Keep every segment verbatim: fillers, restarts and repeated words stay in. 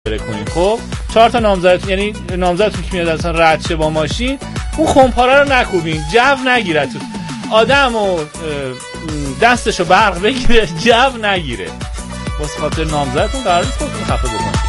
کنین. خب چهار تا نامزدتون، یعنی نامزدتون که میاد اصلا رد شه با ماشین، اون خمپاره رو نکوبین، جو نگیره تو آدم و دستشو برق بگیره، جو نگیره. واسه خاطر نامزدتون قرار نیست خودتون خفه بکنید.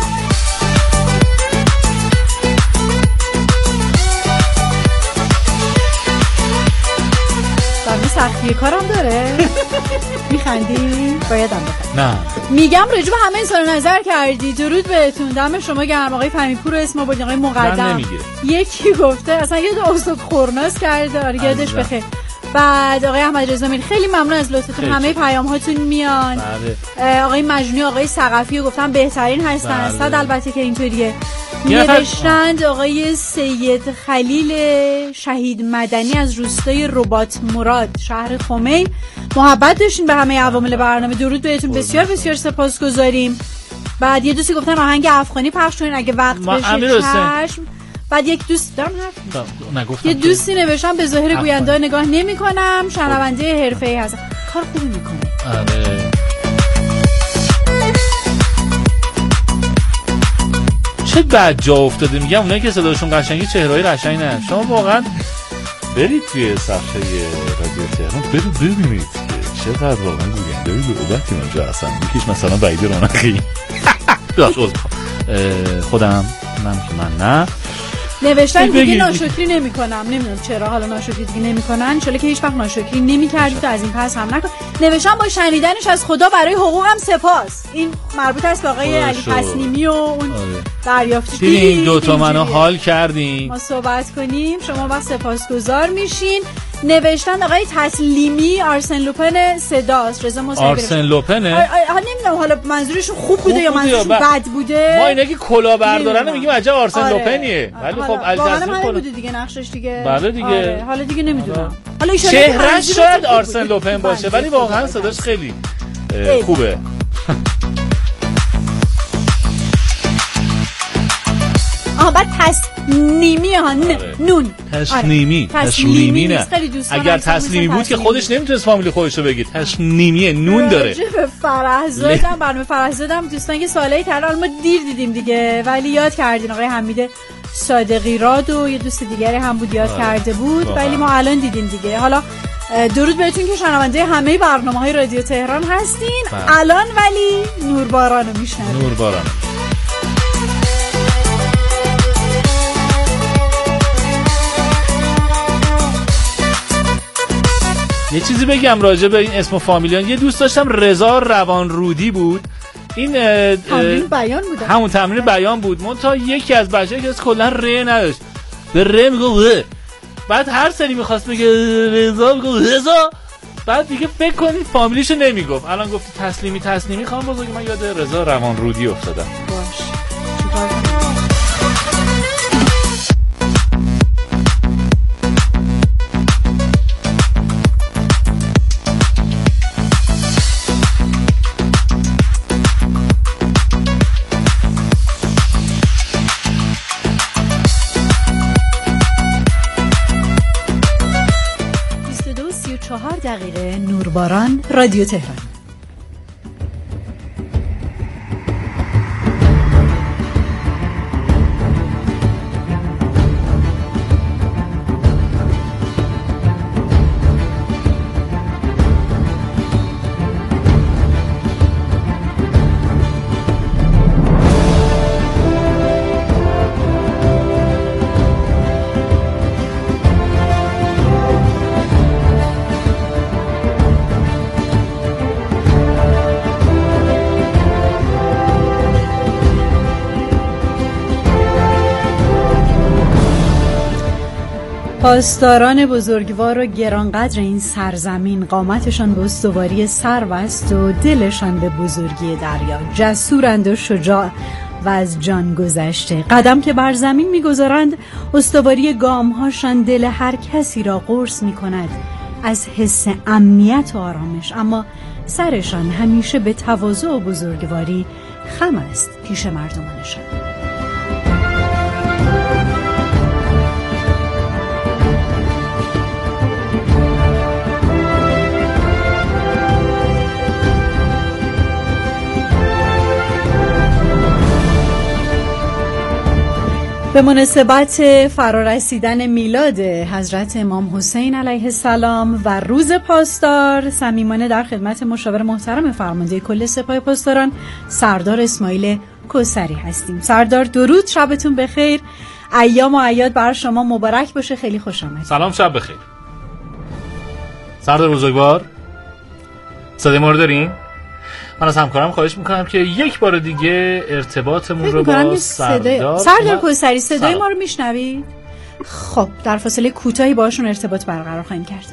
برمی سختی کارم داره. میخندی؟ بایدم بخند. نه میگم رجوع به همه اظهار نظر کردی، درود بهتون، دم شما گرم. آقای فهمیپور اسم آوردین، آقای مقدم یکی گفته اصلا یه دو استاد خورناس کرده، آره یادش بخیر. بعد آقای احمد رضا میری خیلی ممنون از لطفتون، همه پیام هاتون میان. بله. آقای مجنونی، آقای ثقفی رو گفتم بهترین هستن. بله. صد البته که اینطوریه. نوشتند آقای سید خلیل شهید مدنی از روستای رباط مراد شهر خمین، محبت داشتین به همه عوامل برنامه، درود بهتون، بسیار بسیار سپاسگزاریم. بعد یه دوستی گفتن آهنگ افغانی پخش کنین اگه وقت بشه چشم. بعد یک دوست دارم حرف یه دوستی نوشتم به ظاهر گوینده نگاه نمی کنم، شنونده حرفه‌ای هستم. کار خوبی میکنی. آره چه بد جا افتاده. میگم اونایی که صداشون قشنگی چهره‌های قشنگی نه. شما واقعا برید توی صفحه رادیو تهران برید ببینید که چقدر واقعا گوینده‌ای لعبتی اونجا هستن. یکیش مثلا وحید رونقی داشت خودم من که من نه نوشتن دیگه ناشکری نمی کنم. نمیدونم چرا حالا ناشکری دیگه نمی کنن، چون که هیچ وقت ناشکری نمی کردی تو از این پس هم نکن. نوشتن با شنیدنش از خدا برای حقوقم سپاس. این مربوط است به آقای علی تسلیمی و اون دریافتش. این دو تا منو حال کردیم ما صحبت کنیم، شما وقت سپاسگزار میشین. نوشتن آقای تسلیمی آرسن لوپن صداست. رضا مصطفی آرسن لوپنه. ها نمیدونم حالا منظورشون خوب بوده یا منظورشون بد بوده. ما اینا که کلا بردارن میگیم عجب آرسن آره. لوپنیه. ولی خب الجزیره کلا بوده دیگه نقشش دیگه. بله دیگه. آره. حالا دیگه نمیدونم. حالا چهرهش شاید آرسن لوپن باشه ولی واقعا صداش خیلی خوبه. آها بعد تسلیمی ها نون تسلیمی تسلیمی نه. اگر تسلیمی بود که خودش نمیتونست فامیلی خودش رو بگید. تسلیمیه نون داره. به فرحزادم برنامه فرحزادم دوستان که سوالایی کردن ما دیر دیدیم دیگه ولی یاد کردین. آقای حمید صادقی راد و یه دوست دیگری هم بود یاد کرده بود ولی ما الان دیدیم دیگه. حالا درود بهتون که شنونده همه برنامه‌های رادیو تهران هستین. الان ولی نورباران رو میشنوید. نورباران یه چیزی بگم راجع به این اسم و فامیلیان. یه دوست داشتم رضا روانرودی بود. این تمرین بیان بود. همون تمرین بیان بود. منتها یکی از بچه‌ها که کلا ر نداشت. به ر میگه بعد هر سری می‌خواست بگه رضا میگه رضا. بعد دیگه فکر کنید فامیلیشو نمیگفت. الان گفت تسلیمی تسلیمی خانم بزرگ من یاد رضا روانرودی افتادم. باش. چیکار کنم؟ چهار دقیقه نورباران رادیو تهران. پاسداران بزرگوار و گرانقدر این سرزمین قامتشان به استواری سرو است و دلشان به بزرگی دریا. جسورند و شجاع و از جان گذشته. قدم که بر زمین می‌گذارند استواری گام‌هاشان دل هر کسی را قرص می‌کند از حس امنیت و آرامش، اما سرشان همیشه به تواضع و بزرگواری خم است پیش مردمانشان. به مناسبت فرارسیدن میلاد حضرت امام حسین علیه السلام و روز پاسدار صمیمانه در خدمت مشاور محترم فرمانده کل سپاه پاسداران سردار اسماعیل کوثری هستیم. سردار درود، شبتون بخیر، ایام و اعیاد بر شما مبارک باشه. خیلی خوش آمدید. سلام، شب بخیر. سردار بزرگوار، صدای ما رو دارین؟ من از همکارم خواهش میکنم که یک بار دیگه ارتباطمون رو با سردار سردار کوثری صدای ما رو میشنوید؟ خب در فاصله کوتاهی باشون ارتباط برقرار خواهیم کرد.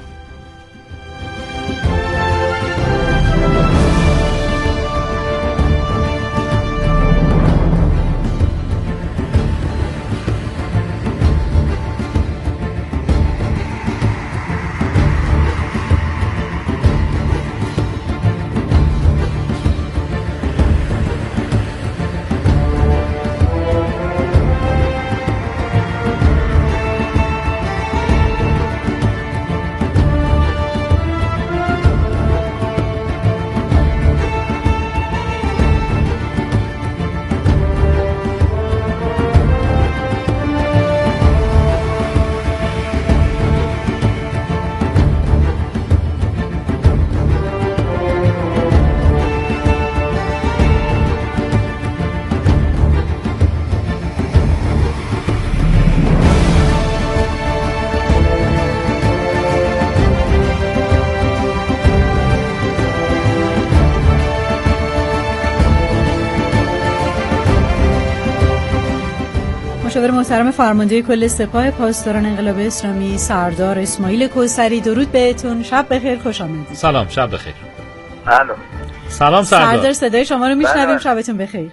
مشاور محترم فرمانده کل سپاه پاسداران انقلاب اسلامی سردار اسماعیل کوثری، درود بهتون، شب بخیر، خوش آمدید. سلام، شب بخیر. الو. سلام سردار. سردار صدای شما رو میشنویم، شبتون بخیر.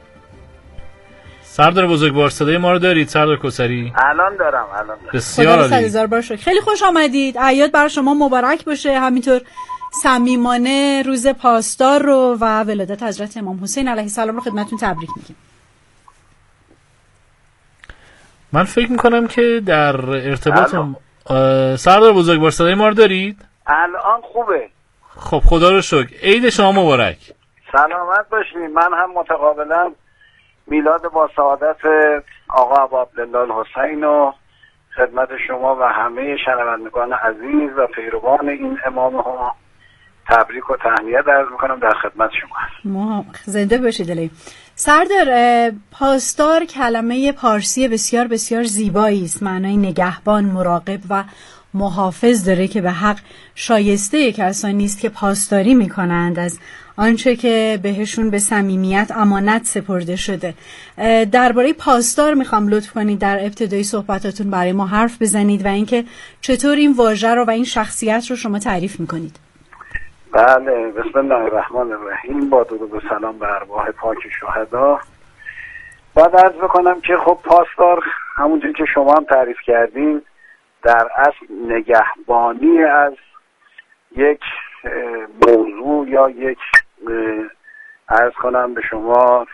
سردار بزرگوار صدای ما رو دارید سردار کوثری؟ الان دارم، الان دارم. بسیار عالی. هزار بار شکر. خیلی خوش آمدید. اعیاد بر شما مبارک باشه. همینطور صمیمانه روز پاسدار رو و ولادت حضرت امام حسین علیه السلام رو خدمتتون تبریک میگیم. من فکر میکنم که در ارتباطم سردار بزرگوار صدای ما رو دارید؟ الان خوبه. خب خدا رو شکر. عید شما مبارک. سلامت باشید. من هم متقابلا میلاد با سعادت آقا ابا عبدالله الحسین و خدمت شما و همه شنوندگان عزیز و پیروان این امام ها تبریک و تهنیت عرض میکنم در خدمت شما. ما زنده باشید علی. سردار، پاسدار کلمه پارسی بسیار بسیار زیبایی است، معنای نگهبان، مراقب و محافظ داره که به حق شایسته کسانی است که پاسداری میکنند از آنچه که بهشون به صمیمیت امانت سپرده شده. درباره پاسدار میخوام لطف کنید در ابتدای صحبتاتون برای ما حرف بزنید و اینکه چطور این واژه رو و این شخصیت رو شما تعریف میکنید. بله، بسم الله الرحمن الرحیم. با درود و سلام به ارواح پاک شهدا. باید عرض بکنم که خب پاسدار همونجوری که شما هم تعریف کردین در اصل نگهبانی از یک موضوع یا یک عرض کنم به شما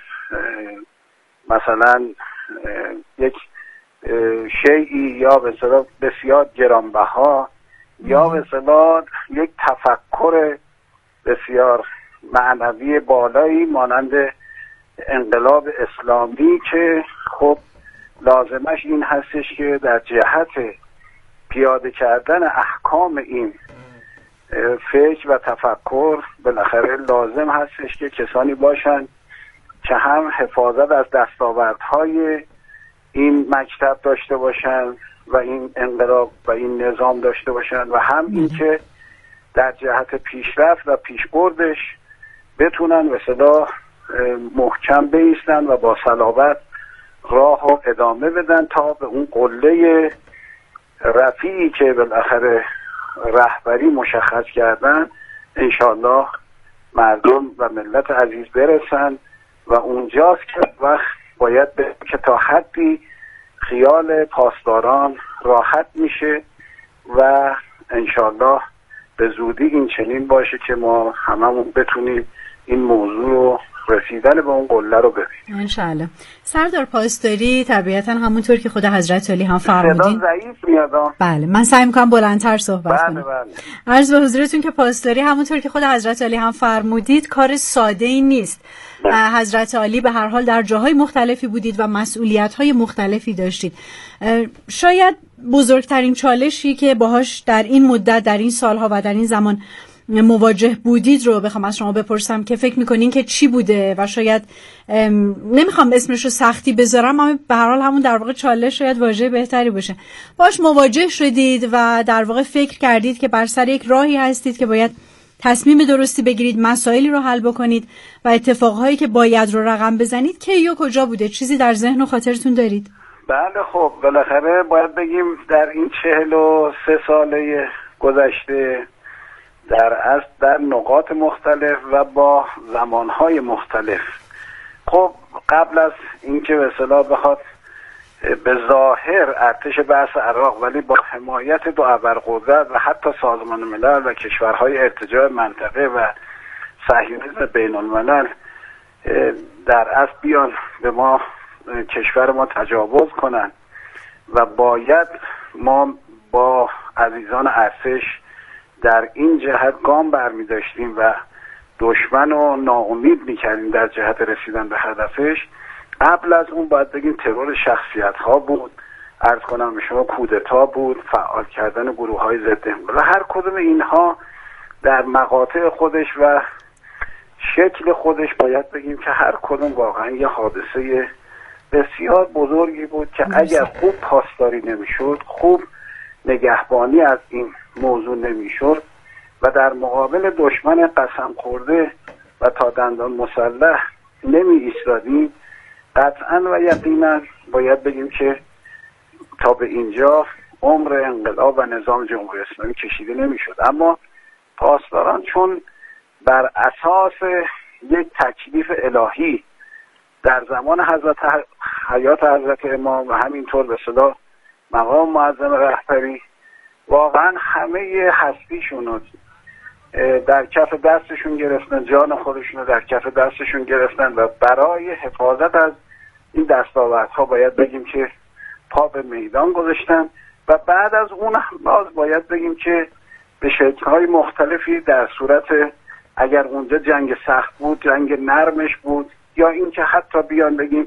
مثلا یک شیئی یا به اصطلاح بسیار گرانبها یا به اصطلاح یک تفکر بسیار معنوی بالایی مانند انقلاب اسلامی که خب لازمش این هستش که در جهت پیاده کردن احکام این فکر و تفکر بالاخره لازم هستش که کسانی باشن که هم حفاظت از دستاوردهای این مکتب داشته باشن و این انقلاب و این نظام داشته باشن و هم این که در جهت پیشرفت و پیشبردش بتونن به اصطلاح محکم بایستن و با صلابت راه و ادامه بدن تا به اون قله رفیعی که بالاخره رهبری مشخص کردن انشالله مردم و ملت عزیز برسن و اونجاست که وقت باید به که تا حدی خیال پاسداران راحت میشه و انشالله به زودی این چنین باشه که ما هممون بتونیم این موضوع رو رسیدن به اون قله رو ببینیم انشالله. سردار پاسداری طبیعتا همونطور که خود حضرت علی هم فرمودین ضعیف میاد. بله من سعی میکنم بلندتر صحبت بله کنم. بله. عرض به حضورتون که پاسداری همونطور که خود حضرت علی هم فرمودید کار ساده ای نیست حضرت عالی به هر حال در جاهای مختلفی بودید و مسئولیت‌های مختلفی داشتید. شاید بزرگترین چالشی که باهاش در این مدت، در این سالها و در این زمان مواجه بودید رو بخوام از شما بپرسم که فکر میکنین که چی بوده و شاید نمیخوام اسمش رو سختی بذارم، اما به هر حال همون در واقع چالش شاید واژه بهتری باشه، باش مواجه شدید و در واقع فکر کردید که بر سر یک راهی هستید که باید تصمیم درستی بگیرید، مسائلی رو حل بکنید و اتفاقهایی که باید رو رقم بزنید کی و کجا بوده؟ چیزی در ذهن و خاطرتون دارید؟ بله خب بالاخره باید بگیم در این چهل و سه ساله گذشته در اصل در نقاط مختلف و با زمانهای مختلف، خب قبل از اینکه به اصطلاح بخواد به ظاهر ارتش بعث عراق ولی با حمایت دو ابرقدرت و حتی سازمان ملل و کشورهای ارتجاع منطقه و صهیونیسم بین الملل در اصل بیان به ما کشور ما تجاوز کنن و باید ما با عزیزان ارتش در این جهت گام برمی داشتیم و دشمن رو ناامید می کردیم در جهت رسیدن به هدفش. قبل از اون باید بگیم ترور شخصیت ها بود، عرض کنم به شما کودتا بود، فعال کردن گروه های ضد و هر کدوم اینها در مقاطع خودش و شکل خودش باید بگیم که هر کدوم واقعا یه حادثه بسیار بزرگی بود که اگر خوب پاسداری نمیشد، خوب نگهبانی از این موضوع نمیشد و در مقابل دشمن قسم خورده و تا دندان مسلح نمی ایستادیم، قطعا و یقینا باید بگیم که تا به اینجا عمر انقلاب و نظام جمهوری اسلامی کشیده نمیشد. اما پاسداران چون بر اساس یک تکلیف الهی در زمان حضرت حیات حضرت امام و همینطور به اصطلاح مقام معظم رهبری واقعا همه هستیشون رو در کف دستشون گرفتن، جان خودشون رو در کف دستشون گرفتن و برای حفاظت از این دستاوردها باید بگیم که پا به میدان گذاشتن و بعد از اون باز باید بگیم که به شکل‌های مختلفی در صورت اگر اونجا جنگ سخت بود جنگ نرمش بود یا اینکه حتی بیان بگیم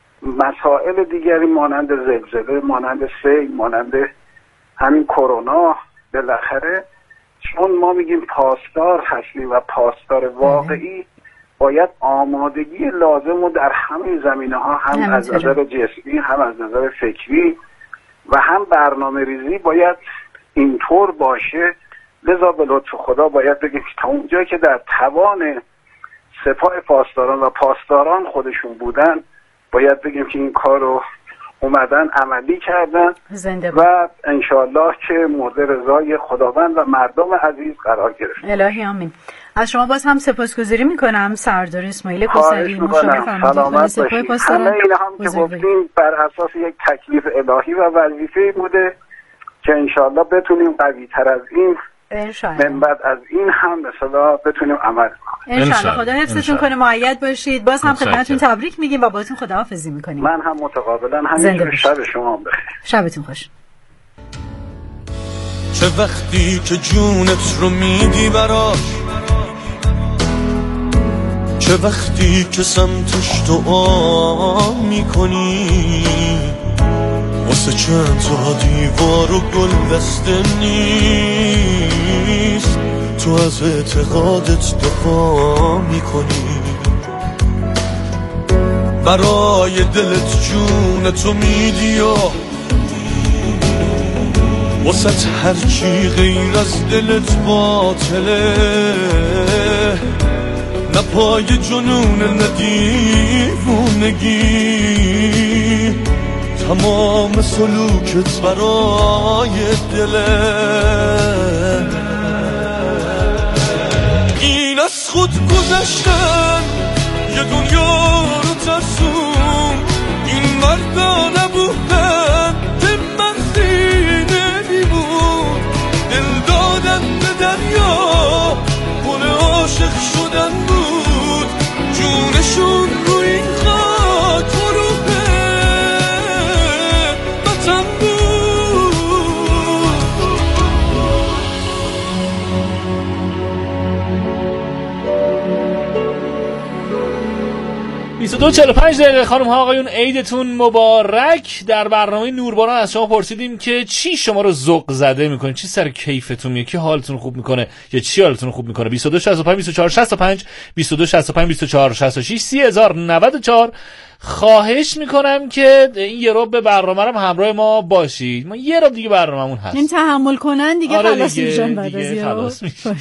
مسائل دیگری مانند زلزله، مانند سیل، مانند همین کرونا، بالاخره چون ما میگیم پاسدار هستیم و پاسدار واقعی باید آمادگی لازم رو در همه زمینه ها هم از نظر جسمی هم از نظر فکری و هم برنامه ریزی باید اینطور باشه. لذا به لطف خدا باید بگیم که تا اونجایی که در توان سپاه پاسداران و پاسداران خودشون بودن باید بگیم که این کار رو اومدن عملی کردن و انشالله که مورد رضای خداوند و مردم عزیز قرار گرفت. الهی آمین. از شما باز هم سپاسگزاری میکنم سردار اسماعیل کوثری، مشاور فرمانده سپاه پاسداران. همه این هم که گفتیم بر اساس یک تکلیف الهی و وظیفه‌ای بوده که انشالله بتونیم قوی تر از این من بعد از این هم مثلا بتونیم عمل کنیم. انشالله. خدا حفظتون کنه، مؤید باشید. باز هم خدمتتون تبریک میگیم و باهاتون خداحافظی میکنیم. من هم متقابلا همینجور. شب شما بخیر. شبتون خوش. چه وقتی که جونت رو میدی براش، چه وقتی که سمتش دعا میکنی، واسه چند تا دیوار و گل بسته نیست، تو از اعتقادت دفاع میکنی، برای دلت جونتو میدی و واسه هر چی غیر از دلت باطله، نه پای جنون نه دیوونگی، تمام سلوکت برای دله. این از خود گذشتن یه دنیا رو ترسون، این مردا نبودن به مغزی نمیبود، دل دادن به دریا گل عاشق شدن بود، جونشون رو این خاک فروخته وطن بود. و دو و چهل و پنج دقیقه. خانم ها آقایون عیدتون مبارک. در برنامه نورباران از شما پرسیدیم که چی شما رو ذوق زده میکنه، چی سر کیفتون میاد، کی حالتون خوب میکنه یا چی حالتون خوب میکنه. بیست و دو شصت و پنج بیست و چهار شصت و پنج بیست و دو شصت و پنج بیست و چهار شصت و شش سی هزار و نود و چهار. خواهش میکنم که این یه رب برنامه رو همراه ما باشید. ما یه رب دیگه برنامه‌مون هست. این تحمل کنن دیگه. آره خلاص دیگه میشن بعد از دیگه خلاص میشن.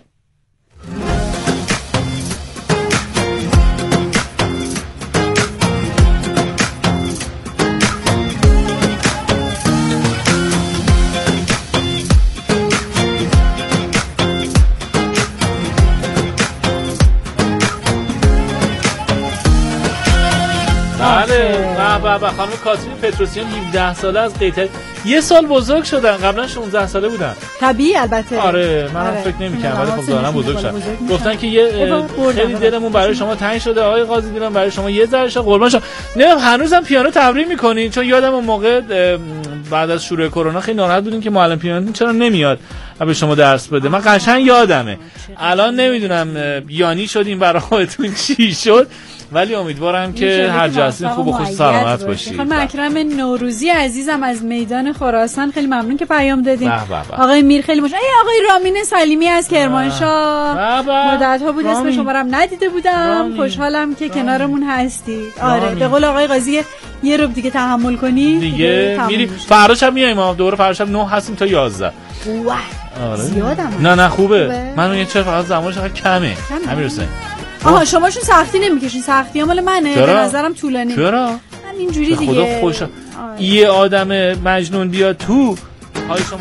بله بابا با خانم کاترین پتروسیان هفده ساله از قیطر یه سال بزرگ شدن، قبلا شانزده ساله بودن. طبیعی البته. آره منم آره. فکر نمی‌کردم ولی خب دارن بزرگ شدن. گفتن که یه خیلی دلمون برای شما تنگ شده آقای قاضی، دیدم برای شما یه ذره قربان شم. نه هنوزم پیانو تمرین می‌کنین؟ چون یادم اون موقع بعد از شروع کرونا خیلی ناراحت بودین که معلم پیانو چرا نمیاد به شما درس بده. من قشنگ یادمه. الان نمیدونم یانی شدین برای خودتون چی شد، ولی امیدوارم که هر جا هستین خوب و خوش سلامت باشید. خانم اکرم نوروزی عزیزم از میدان خراسان خیلی ممنون که پیام دادین. آقای میر خیلی مش. ای آقای رامین سلیمی از کرمانشاه، مدت‌ها بود اسم شما رو هم ندیده بودم. خوشحالم که کنارمون هستید. آره به قول آقای قاضی یه رو دیگه تحمل کنی دیگه میریم. فردا شب میایم ما دوره، فردا شب نه هستیم تا یازده. واه آره زیادم. نه نه خوبه, خوبه. من میگم چرا فقط زمانش خیلی کمه. همین رسه. آها شماشون سختی نمیکشین، سختی ها مال منه. به نظرم طولانی. چرا؟ من اینجوری دیگه. خدا خوشم. یه آدم مجنون بیاد تو های شما.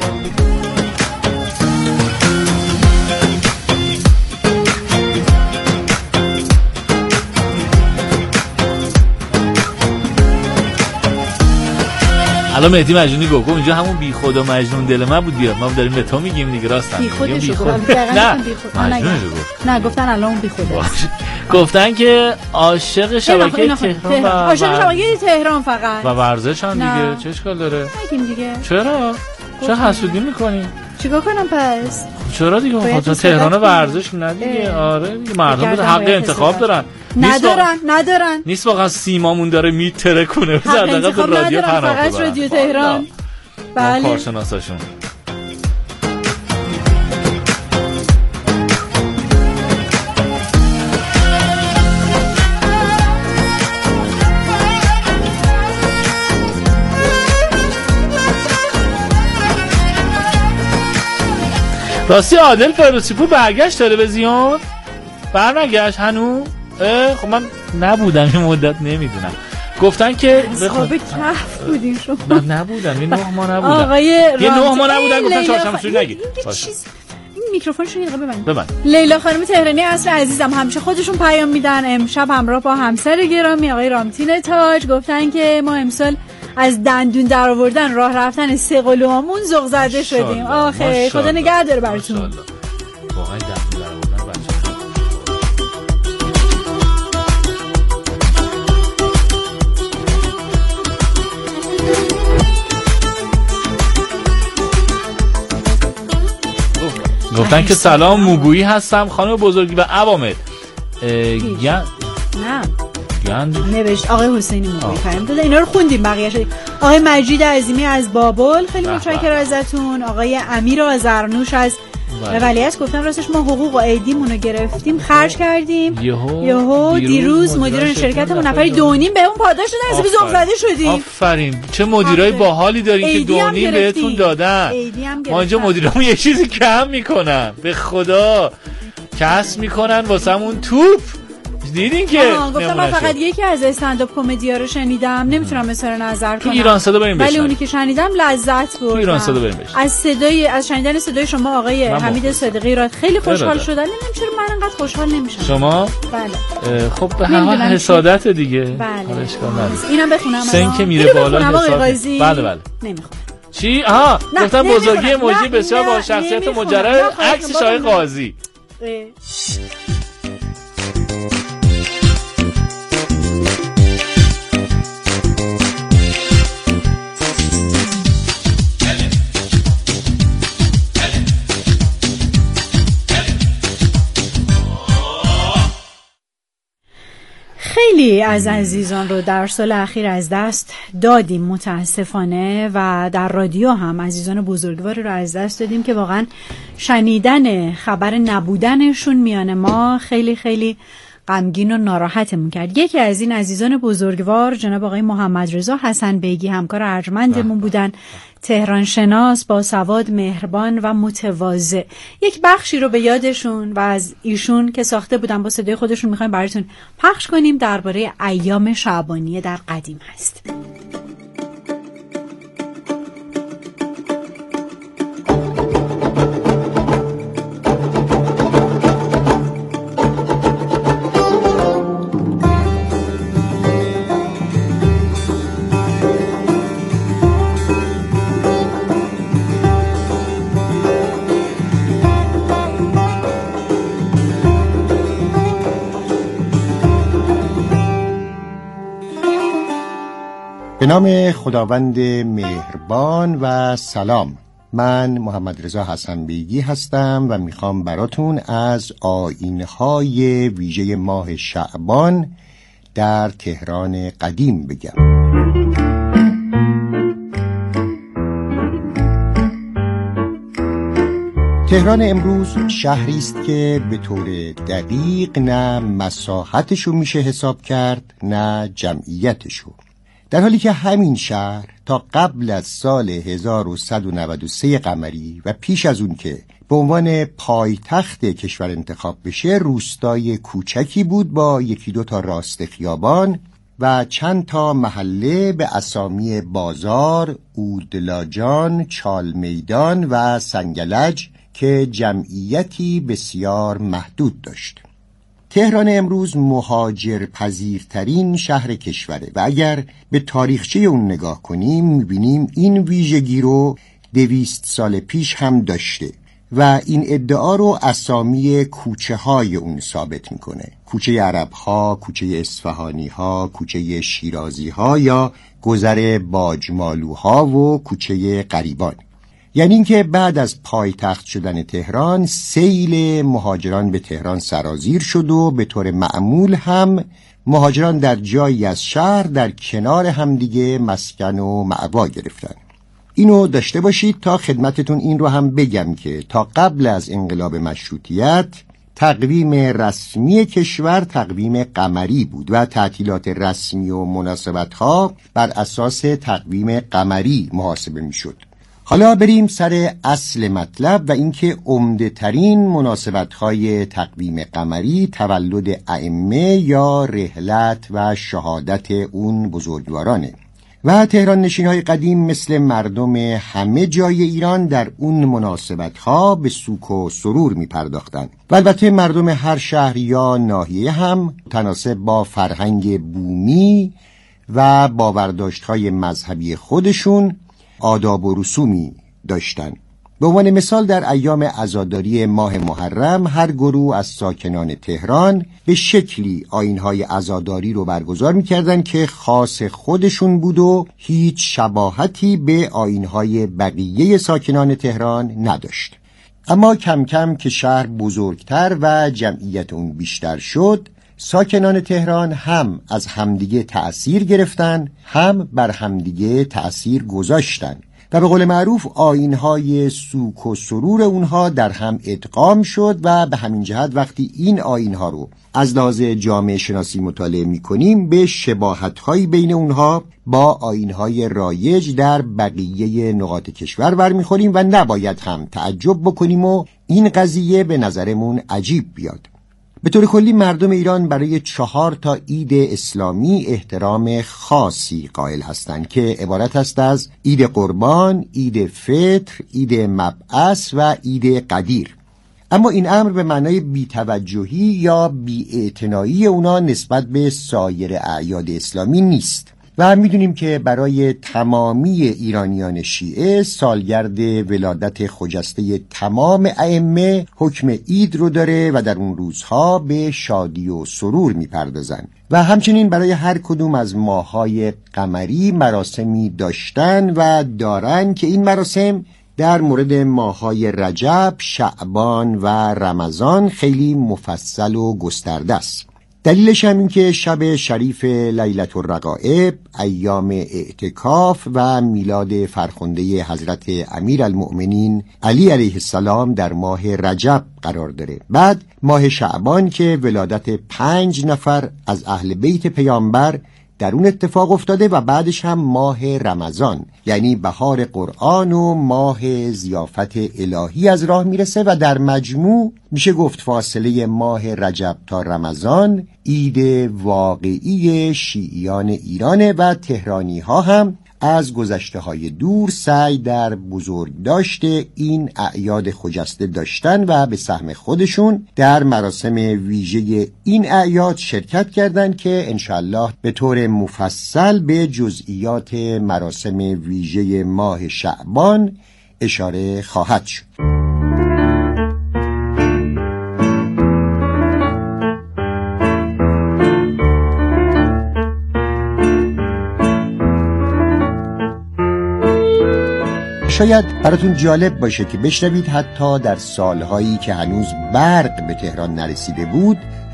الان مهدی مجنونی گفت اینجا همون بی خدا مجنون دل من بود دیگه. ما داریم به تو میگیم دیگه. راست بی خودش گفت. نه مجنون گفت. نه گفتن الان بی خدا. گفتن که عاشق شبکه تهران و عاشق شبکه تهران فقط و ورزش هم دیگه. چه اشکال داره؟ نگیم دیگه. چرا؟ چرا حسودی میکنی؟ چیکار کنم پس؟ چرا دیگه؟ خاطر تهران ورزش نه دیگه. آره مردم حق انتخاب دارن. ندارن ندارن. نیست واقعا سیمامون داره میتره کنه بذار دقیقاً تو رادیو پناه ببرن. فقط رادیو تهران. بله کارشناساشون. راستی عادل فیروزپور برگشت تلویزیون؟ برنگشت هنوز؟ خب من نبودم این مدت نمیدونم. گفتن که اصحاب کهف بودین شما. من نبودم، این نه ما نبودم. آقای یه نه ما نبودن گفتن چهارشنبه سوری نگید. این میکروفونشو یه دقیقه ببند. ببند. لیلا خانم تهرانی اصل عزیزم همیشه خودشون پیام میدن. امشب همراه با همسر گرامی آقای رامتین تاج گفتن که ما امسال از دندون در آوردن راه رفتن سه قلوامون ذوق زده شدیم. آخه خدا نگه داره براتون. واقعا دندون در آوردن بچه‌ها. گفتن که سلام موگویی هستم خانم بزرگی و عوامل. گن نه گند نوشت آقای حسینی موگویی پیام داده. اینا رو خوندیم بقیه‌اش. آقای مجید عظیمی از بابل خیلی متشکرم ازتون. آقای امیر آذرنوش از ولیعصر گفتن راستش ما حقوق و ایدیمون رو گرفتیم خرج کردیم. یهو, یهو دیروز مدیران شرکتمون نفری دونیم بهمون پاداش دادن. حساب ذوق زده شدیم. آفرین چه مدیرای باحالی دارین که دونیم بهتون دادن. ما اینجا مدیرامون یه چیزی کم میکنن به خدا کسب میکنن واسمون توپ. دیدین که گفتم من فقط یکی از استندآپ کمدی‌ها رو شنیدم نمیتونم اظهار نظر کنم. ایران صدا بریم بشنویم. ولی اونی که شنیدم لذت بردم. ایران صدا بریم بشنویم. از صدای از شنیدن صدای شما آقای حمید صادقی را خیلی خوشحال شدم. نمیدونم چرا من انقدر خوشحال نمیشم. شما؟ بله. خب به هر حال حسادت دیگه. بله. اشکال نداره. اینم بخونم. سن که میره بالا حساب. بله بله. نمیخونم. چی؟ آها گفتم بزرگی موجی بسیار با شخصیت مجرد عکس شاه قاضی. خیلی از عزیزان رو در سال اخیر از دست دادیم متاسفانه، و در رادیو هم عزیزان بزرگواری رو از دست دادیم که واقعا شنیدن خبر نبودنشون میان ما خیلی خیلی غمگین و ناراحتمون کرد. یکی از این عزیزان بزرگوار جناب آقای محمد رضا حسن بیگی، همکار ارجمندمون بودن، تهران شناس، با سواد، مهربان و متواضع. یک بخشی رو به یادشون و از ایشون که ساخته بودن با صدای خودشون میخوایم براتون پخش کنیم. درباره ایام شعبانیه در قدیم هست. به نام خداوند مهربان و سلام. من محمد رضا حسن بیگی هستم و میخوام براتون از آیین‌های ویژه ماه شعبان در تهران قدیم بگم. تهران امروز شهری است که به طور دقیق نه مساحتشو میشه حساب کرد نه جمعیتشو، در حالی که همین شهر تا قبل از سال هزار و صد و نود و سه قمری و پیش از اون که به عنوان پایتخت کشور انتخاب بشه روستای کوچکی بود با یکی دو تا راست خیابان و چند تا محله به اسامی بازار، اودلاجان، چال میدان و سنگلج که جمعیتی بسیار محدود داشت. تهران امروز مهاجر پذیرترین شهر کشوره و اگر به تاریخچه اون نگاه کنیم میبینیم این ویژگی رو دویست سال پیش هم داشته و این ادعا رو اسامی کوچه های اون ثابت میکنه. کوچه عرب ها، کوچه اصفهانی ها، کوچه شیرازی ها یا گذر باجمالو ها و کوچه غریبان. یعنی اینکه بعد از پایتخت شدن تهران سیل مهاجران به تهران سرازیر شد و به طور معمول هم مهاجران در جایی از شهر در کنار همدیگه مسکن و مأوا گرفتن. اینو داشته باشید تا خدمتتون این رو هم بگم که تا قبل از انقلاب مشروطیت تقویم رسمی کشور تقویم قمری بود و تعطیلات رسمی و مناسبت‌ها بر اساس تقویم قمری محاسبه می‌شد. حالا بریم سر اصل مطلب و اینکه عمده ترین مناسبت‌های تقویم قمری تولد ائمه یا رحلت و شهادت اون بزرگوارانه و تهران نشین‌های قدیم مثل مردم همه جای ایران در اون مناسبت‌ها به سوک و سرور می‌پرداختند. و البته مردم هر شهر یا ناحیه هم متناسب با فرهنگ بومی و باورداشت‌های مذهبی خودشون آداب و رسومی داشتن. به عنوان مثال در ایام عزاداری ماه محرم هر گروه از ساکنان تهران به شکلی آیین‌های عزاداری رو برگزار می‌کردن که خاص خودشون بود و هیچ شباهتی به آیین‌های بقیه ساکنان تهران نداشت. اما کم کم که شهر بزرگتر و جمعیت اون بیشتر شد، ساکنان تهران هم از همدیگه تأثیر گرفتن هم بر همدیگه تأثیر گذاشتن و به قول معروف آیین‌های سوک و سرور اونها در هم ادغام شد و به همین جهت وقتی این آیین‌ها رو از لحاظ جامعه شناسی مطالعه می‌کنیم به شباهت‌های بین اونها با آیین‌های رایج در بقیه نقاط کشور برمی‌خوریم و نباید هم تعجب بکنیم و این قضیه به نظرمون عجیب بیاد. به طور کلی مردم ایران برای چهار تا عید اسلامی احترام خاصی قائل هستند که عبارت است از عید قربان، عید فطر، عید مبعث و عید قدیر. اما این امر به معنای بی‌توجهی یا بی‌اعتنایی اونا نسبت به سایر اعیاد اسلامی نیست و میدونیم که برای تمامی ایرانیان شیعه سالگرد ولادت خجسته تمام ائمه حکم عید رو داره و در اون روزها به شادی و سرور میپردازن و همچنین برای هر کدوم از ماه‌های قمری مراسمی داشتن و دارن که این مراسم در مورد ماه‌های رجب، شعبان و رمضان خیلی مفصل و گسترده است. دلیلش هم این که شب شریف لیلة الرغائب، ایام اعتکاف و میلاد فرخنده حضرت امیرالمؤمنین علی علیه السلام در ماه رجب قرار داره. بعد ماه شعبان که ولادت پنج نفر از اهل بیت پیامبر در اون اتفاق افتاده و بعدش هم ماه رمضان، یعنی بهار قرآن و ماه ضیافت الهی از راه میرسه و در مجموع میشه گفت فاصله ماه رجب تا رمضان عید واقعی شیعیان ایرانه و تهرانی ها هم از گذشته های دور سعی در بزرگ داشته این اعیاد خجسته داشتن و به سهم خودشون در مراسم ویژه این اعیاد شرکت کردند که انشالله به طور مفصل به جزئیات مراسم ویژه ماه شعبان اشاره خواهد شد. شاید براتون جالب باشه که بشنوید حتی در سالهایی که هنوز برق به تهران نرسیده بود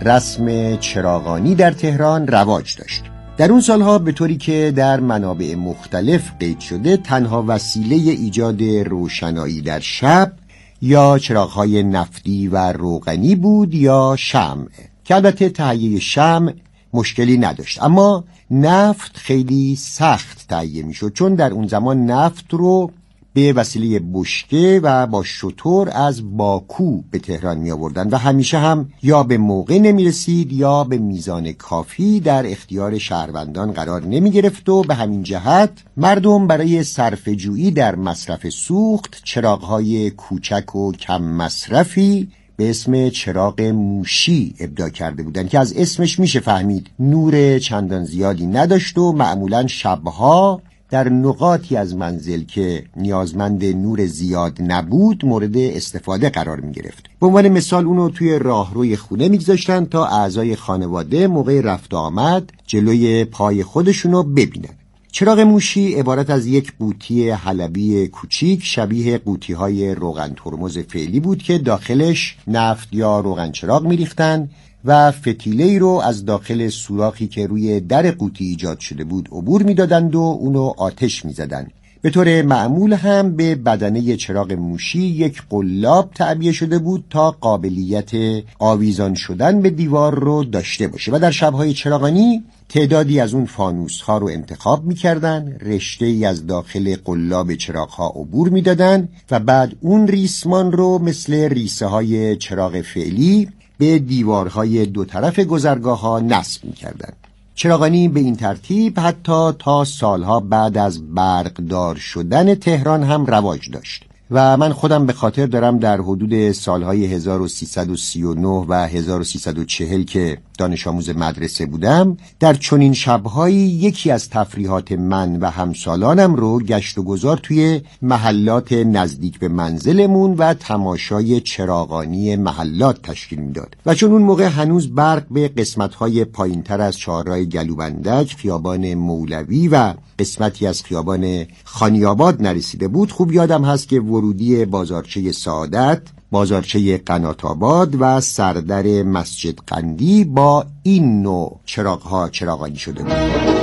رسم چراغانی در تهران رواج داشت. در اون سالها به طوری که در منابع مختلف قید شده تنها وسیله ایجاد روشنایی در شب یا چراغ‌های نفتی و روغنی بود یا شمع، که البته تهیه شمع مشکلی نداشت، اما نفت خیلی سخت تهیه میشد، چون در اون زمان نفت رو به وسیله بشکه و با شتر از باکو به تهران می آوردن و همیشه هم یا به موقع نمی رسید یا به میزان کافی در اختیار شهروندان قرار نمی گرفت و به همین جهت مردم برای صرفه‌جویی در مصرف سوخت چراغ‌های کوچک و کم مصرفی به اسم چراغ موشی ابداع کرده بودند که از اسمش میشه فهمید نور چندان زیادی نداشت و معمولاً شبها در نقاطی از منزل که نیازمند نور زیاد نبود مورد استفاده قرار می گرفت. به عنوان مثال اونو توی راهروی خونه می گذاشتن تا اعضای خانواده موقع رفت و آمد جلوی پای خودشونو ببینن. چراغ موشی عبارت از یک قوطی حلبی کوچیک شبیه قوطی‌های روغن ترمز فعلی بود که داخلش نفت یا روغن چراغ می ریختن و فتیله‌ای رو از داخل سوراخی که روی در قوطی ایجاد شده بود عبور می‌دادند و اونو آتش می‌زدند. به طور معمول هم به بدنه چراغ موشی یک قلاب تعبیه شده بود تا قابلیت آویزان شدن به دیوار رو داشته باشه و در شب‌های چراغانی تعدادی از اون فانوس‌ها رو انتخاب می‌کردن، رشته‌ای از داخل قلاب چراغ‌ها عبور می‌دادن و بعد اون ریسمان رو مثل ریسه‌های چراغ فعلی به دیوارهای دو طرف گذرگاه‌ها نصب می‌کردند. چراغانی به این ترتیب حتی تا سالها بعد از برقدار شدن تهران هم رواج داشت و من خودم به خاطر دارم در حدود سالهای هزار و سیصد و سی و نه و هزار و سیصد و چهل که دانش آموز مدرسه بودم در چنین شب‌هایی یکی از تفریحات من و همسالانم رو گشت و گذار توی محلات نزدیک به منزلمون و تماشای چراغانی محلات تشکیل میداد و چون اون موقع هنوز برق به قسمت‌های پایین‌تر از چهارراه گلوبندک، خیابان مولوی و قسمتی از خیابان خانیاباد نرسیده بود، خوب یادم هست که ورودی بازارچه سعادت، بازارچه قنات‌آباد و سردر مسجد قندی با این نوع چراغ‌ها چراغانی شده بود.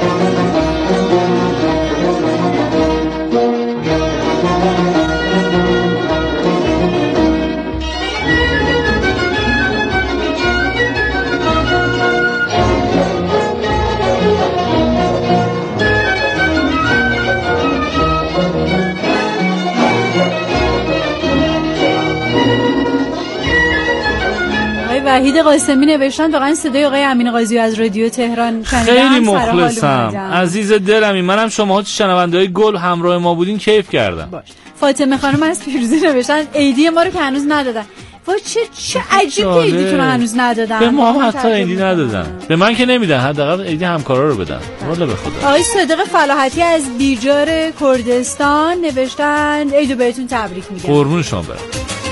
وحید قاسمی نوشتن واقعا صدای آقای امین قاضی از رادیو تهران شنیدم. خیلی مخلصم عزیز دلمی، منم شماها شنونده‌های گل همراه ما بودین کیف کردم. باش. فاطمه خانم از پیروزی نوشتن ایدی ما رو که هنوز ندادن. وای چه چه عجیب که ایدیتون رو هنوز ندادن. به ما هم حتی ایدی ندادن. به من که نمیدن، حداقل ایدی همکارا رو بدن. والا به خدا. آقای صادق فلاحتی از بیجار کردستان نوشتن عیدو بهتون تبریک میگم. قربون شما برم.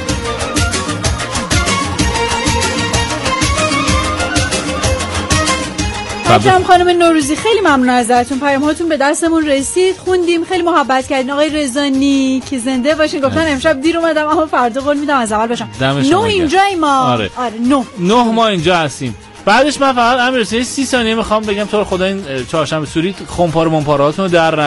خانم خانم نوروزی خیلی ممنون ازتون، پیام هاتون به دستمون رسید، خوندیم، خیلی محبت کردین. آقای رضانی که زنده باشین، گفتن امشب دیر اومدم اما فردا قول میدم از اول باشم. نه اینجایی ما. آره. آره نه نه ما اینجا هستیم. بعدش من فقط امیر حسین سی ثانیه میخوام بگم تو خدا این چهارشنبه سوری خمپار منپاراتون رو در